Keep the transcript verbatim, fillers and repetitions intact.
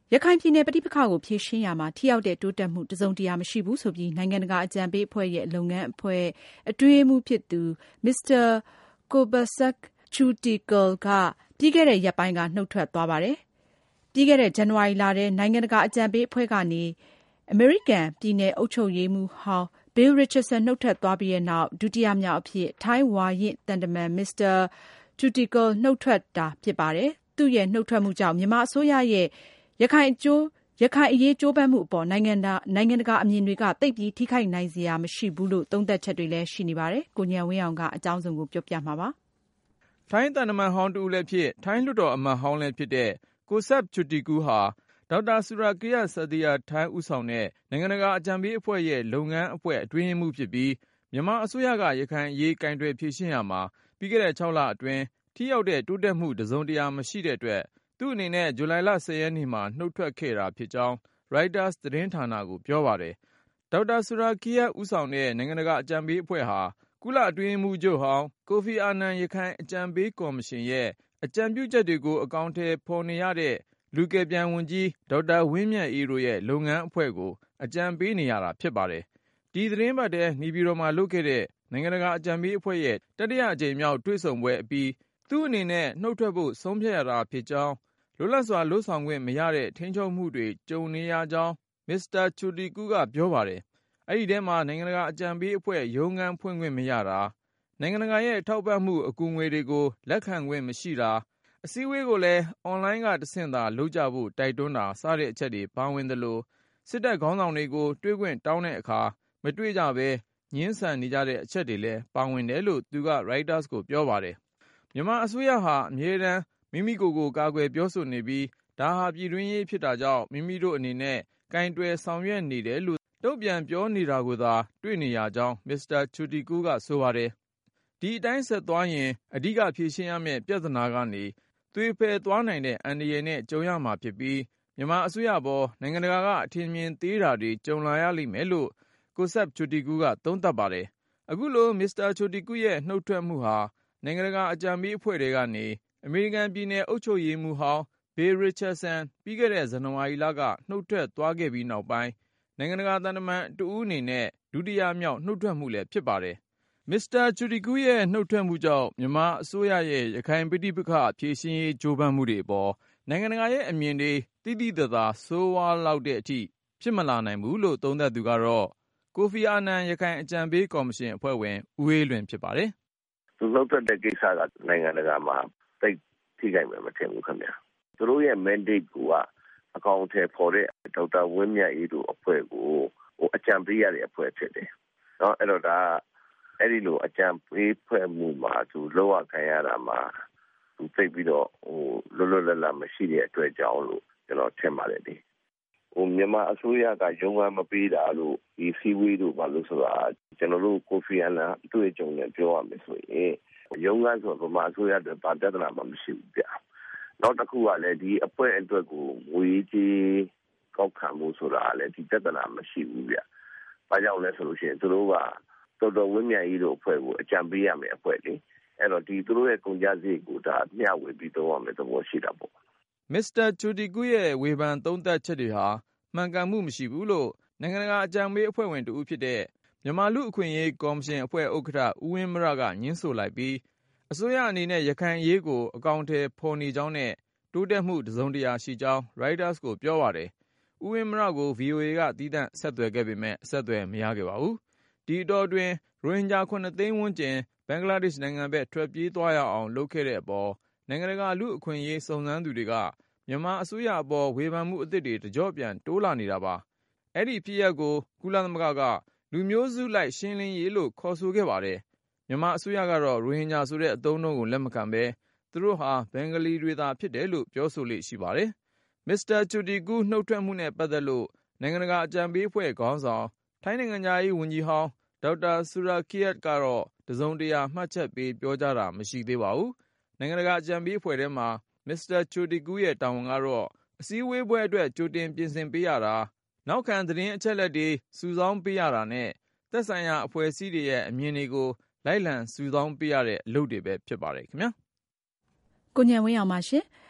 ရခိုင်ပြည်နယ်ပဋိပက္ခကိုဖြေရှင်းရာမှာထိရောက်တဲ့တိုးတက်မှုတစုံတရာမရှိဘူးဆိုပြီးနိုင်ငံတကာအကြံပေးအဖွဲ့ရဲ့လုပ်ငန်းအဖွဲ့အတွင်းရေးမှူးဖြစ်သူမစ္စတာကိုဘဆက် ချူတီကယ်ကပြီးခဲ့တဲ့ရက်ပိုင်းကနှုတ်ထွက်သွားပါတယ်။ပြီးခဲ့တဲ့ဇန်နဝါရီလထဲနိုင်ငံတကာအကြံပေးအဖွဲ့ကနေအမေရိကန်ပြည်နယ်အုပ်ချုပ်ရေးမှူးဟောင်း Bill Richardson နှုတ်ထွက်သွားပြီးတဲ့နောက်ဒုတိယမြောက်အဖြစ်ထိုင်းဝါရင့်သံတမန်မစ္စတာချူတီကယ်နှုတ်ထွက်တာဖြစ်ပါတယ်။သူ့ရဲ့နှုတ်ထွက်မှုကြောင့်မြန်မာအစိုးရရဲ့ရခိုင်အကျိုးရခိုင်အရေးကြိုးပမ်းမှုအပေါ်နိုင်ငံတကာနိုင်ငံတကာအမြင်တွေကသိပ်ပြီးထိခိုက်နိုင်စရာမရှိဘူးလို့သုံးသပ်ချက်တွေလည်းရှိနေပါတယ်။ကိုဉာဏ်ဝင်းအောင်ကအကြောင်းစုံကိုပြောပြမှာပါ။ထိုင်းသံတမန်ဟောင်းတူလည်းဖြစ်ထိုင်းလွှတ်တော်အမတ်ဟောင်းလည်းဖြစ်တဲ့ကိုဆက်ချူတီကူဟာဒေါက်တာဆူရာကိယဆာဒီယာထိုင်းဦးဆောင်တဲ့နိုင်ငံတကာအကြံပေးအဖွဲ့ရဲ့လုပ်ငန်းအဖွဲ့အတွင်းရေးမှူးဖြစ်ပြီးမြန်မာအစိုးရကရခိုင်အရေးကင်တွယ်ဖြေရှင်းရမှာပြီးခဲ့တဲ့ခြောက်လအတွင်းထိရောက်တဲ့တိုးတက်မှုတစုံတရာမရှိတဲ့အတွက်သူ့အနေနဲ့ဇူလိုင်လဆယ်ရက်နေ့မှာနှုတ်ထွက်ခဲ့တာဖြစ်ကြောင်း Reuters သတင်းဌာနကိုပြောပါတယ်။ဒေါက်တာဆူရာကိယဦးဆောင်တဲ့နိုင်ငံတကာအကြံပေးအဖွဲ့ဟာကုလအတွင်းရေးမှူးချုပ်ဟောင်းကိုဖီအာနန်ရခိုင်အကြံပေးကော်မရှင်ရဲ့အကြံပြုချက်တွေကိုအကောင်အထည်ဖော်နေရတဲ့လူကယ်ပြန်ဝန်ကြီးဒေါက်တာဝင်းမြတ်အေးတို့ရဲ့လုပ်ငန်းအဖွဲ့ကိုအကြံပေးနေရတာဖြစ်ပါတယ်။ဒီသတင်းပတ်ထဲနေပြည်တော်မှာလုပ်ခဲ့တဲ့နိုင်ငံတကာအကြံပေးအဖွဲ့ရဲ့တတိယအကြိမ်မြောက်တွေ့ဆုံပွဲအပြီးသူ့အနေနဲ့နှုတ်ထွက်ဖို့ဆုံးဖြတ်ရတာဖြစ်ကြောင်းလွတ်လပ်စွာလှုပ်ဆောင်ခွင့်မရတဲ့ထိန်းချုပ်မှုတွေကြုံနေရကြောင်းမစ္စတာချူတီကူကပြောပါတယ်။အဲဒီထဲမှာနိုင်ငံတကာအကြံပေးအဖွဲ့ရုံးခန်းဖွင့်ခွင့်မရတာနိုင်ငံတကာရဲ့ထောက်ပံ့မှုအကူငွေတွေကိုလက်ခံခွင့်မရှိတာအစည်းအဝေးကိုလည်းအွန်လိုင်းကတဆင့်သာလုပ်ကြဖို့တိုက်တွန်းတာစတဲ့အချက်တွေပါဝင်သလိုစစ်တပ်ခေါင်းဆောင်တွေကိုတွေ့ခွင့်တောင်းတဲ့အခါမတွေ့ကြဘဲညှင်းဆန်နေကြတဲ့အချက်တွေလည်းပါဝင်တယ်လို့သူက Reuters ကိုပြောပါတယ်။မြန်မာအစိုးရဟာအမြဲတမ်းမိမိကိုယ်ကိုကာကွယ်ပြောဆိုနေပြီးဒါဟာပြည်တွင်းရေးဖြစ်တာကြောင့်မိမိတို့အနေနဲ့ကင်တွယ်ဆောင်ရွက်နေတယ်လို့တုံ့ပြန်ပြောနေတာကိုသာတွေ့နေရကြောင်းမစ္စတာချူတီကူကဆိုပါတယ်။ဒီအတိုင်းဆက်သွားရင်အဓိကဖြေရှင်းရမယ့်ပြဿနာကနေသွေဖယ်သွားနိုင်တဲ့အန္တရာယ်နဲ့ကြုံရမှာဖြစ်ပြီးမြန်မာအစိုးရပေါ်နိုင်ငံတကာကအထင်မြင်သေးတာတွေကြုံလာရလိမ့်မယ်လို့ကိုဆက်ချူတီကူကသုံးသပ်ပါတယ်။အခုလိုမစ္စတာချူတီကူရဲ့နှုတ်ထွက်မှုဟာနိုင်ငံတကာအကြံပေးအဖွဲ့တွေကနေအမေရိကန်ပြည်နယ်အုပ်ချုပ်ရေးမှူးဟောင်း Bill Richardson ပြီးခဲ့တဲ့ဇန်နဝါရီလကနှုတ်ထွက်သွားခဲ့ပြီးနောက်ပိုင်းနိုင်ငံတကာသံတမန်တဦးအနေနဲ့ဒုတိယမြောက်နှုတ်ထွက်မှုလည်းဖြစ်ပါတယ်။မစ္စတာချူတီကူရဲ့နှုတ်ထွက်မှုကြောင့်မြန်မာအစိုးရရဲ့ရခိုင်ပဋိပက္ခဖြေရှင်းရေးကြိုးပမ်းမှုတွေအပေါ်နိုင်ငံတကာရဲ့အမြင်တွေတိတိကျကျဆိုးဝါးလောက်တဲ့အထိဖြစ်မလာနိုင်ဘူးလို့သုံးသပ်သူကတော့ကိုဖီအာနန်ရခိုင်အကြံပေးကော်မရှင်အဖွဲ့ဝင်ဦးအေးလွင်ဖြစ်ပါတယ်။သူနှုတ်ထွက်တဲ့ကိစ္စကနိုင်ငံတကာမှာသိထိခိုက်မယ်မထင်ဘူးခင်ဗျာ။သူတို့ရဲ့ mandate ကအကောင်အထည်ဖော်တဲ့ဒေါက်တာဝင်းမြတ်အေးတို့အဖွဲ့ကိုဟိုအကြံပေးရတဲ့အဖွဲ့ဖြစ်တယ်။နော်အဲ့တော့ဒါအဲ့ဒီလိုအကြံပေးဖွဲ့မှုမှာသူလောက်ရခံရတာမှာသူသိပြီးတော့ဟိုလွတ်လွတ်လပ်လပ်မရှိတဲ့အတွက်ကြောင့်လို့ကျွန်တော်ထင်ပါတယ်ဒီဟိုမြန်မာအစိုးရကရုံးကမပေးတာလို့ဒီစီဝေးတို့ဘာလို့ဆိုတာကျွန်တော်တို့ကိုဖီအာနန်အတွေ့အကြုံနဲ့ပြောရမယ်ဆိုရင်ရုံးကဆိုဗမာအစိုးရအတွက်ဗာပြဿနာမှမရှိဘူးဗျ။နောက်တစ်ခုကလည်းဒီအဖွဲ့အတွက်ကိုငွေကြေးကောက်ခံမှုဆိုတာလည်းဒီပြဿနာမရှိဘူးဗျ။ဘာကြောင့်လဲဆိုလို့ရှိရင်သူတို့ကတော်တော်ဝင်းမြတ်ကြီးတို့အဖွဲ့ကိုအကြံပေးရမယ်အဖွဲ့လေ။အဲ့တော့ဒီသူတို့ရဲ့ကုန်ကျစရိတ်ကိုဒါမျှဝေပြီးတော့ရမယ်သဘောရှိတာပေါ့။မစ္စတာချူတီကူရဲ့ဝေဖန်သုံးသပ်ချက်တွေဟာမှန်ကန်မှုမရှိဘူးလို့နိုင်ငံတကာအကြံပေးအဖွဲ့ဝင်တဦးဖြစ်တဲ့မြန်မာလူ့အခွင့်အရေးကော်မရှင်အဖွဲ့ဥက္ကဋ္ဌဦးဝင်းမရကညှင်းဆိုလိုက်ပြီးအစိုးရအနေနဲ့ရခိုင်အရေးကိုအကောင်အထည်ဖော်နေကြောင်းနဲ့တိုးတက်မှုတစုံတရာရှိကြောင်း Reuters ကိုပြောပါတယ်။ဦးဝင်းမရကို ဗီအိုအေ ကသီးသန့်ဆက်သွယ်ခဲ့ပေမဲ့အဆက်အသွယ်မရခဲ့ပါဘူး။ဒီအတောအတွင်းရိုဟင်ဂျာခုနှစ်သိန်းဝန်းကျင်ဘင်္ဂလားဒေ့ရှ်နိုင်ငံဘက်ထွက်ပြေးသွားရအောင်လုပ်ခဲ့တဲ့အပေါ်နိုင်ငံတကာလူ့အခွင့်အရေးစုံစမ်းသူတွေကမြန်မာအစိုးရအပေါ်ဝေဖန်မှုအသစ်တွေတကြော့ပြန်တိုးလာနေတာပါ။အဲ့ဒီဖြစ်ရပ်ကိုကုလသမဂ္ဂကလူမျိုးစုလိုက်ရှင်းလင်းရေးလို့ခေါ်ဆိုခဲ့ပါတယ်။မြန်မာအစိုးရကတော့ရိုဟင်ဂျာဆိုတဲ့အသုံးအနှုန်းကိုလက်မခံဘဲသူတို့ဟာဘင်္ဂလီတွေသာဖြစ်တယ်လို့ပြောဆိုလေ့ရှိပါတယ်။မစ္စတာချူတီကူနှုတ်ထွက်မှုနဲ့ပတ်သက်လို့နိုင်ငံတကာအကြံပေးအဖွဲ့ခေါင်းဆောင်ထိုင်းနိုင်ငံသားရေးဝန်ကြီးဟောင်းဒေါက်တာဆူရာကိယတ်ကတော့တစုံတရာမှတ်ချက်ပေးပြောကြားတာမရှိသေးပါဘူး။နိုင်ငံတကာအကြံပေးအဖွဲ့ထဲမှာမစ္စတာချူတီကူရဲ့တာဝန်ကတော့အစည်းအဝေးပွဲအတွက်ကြိုတင်ပြင်ဆင်ပေးရတာနောက်ခံသတင်းအချက်အလက်တွေစုဆောင်းပေးရတာနဲ့သက်ဆိုင်ရာအဖွဲ့အစည်းတွေရဲ့အမြင်တွေကိုလိုက်လံစုဆောင်းပေးရတဲ့အလုပ်တွေပဲဖြစ်ပါတယ်ခင်ဗျာ။ကိုဉာဏ်ဝင်းအောင်ပါရှင်။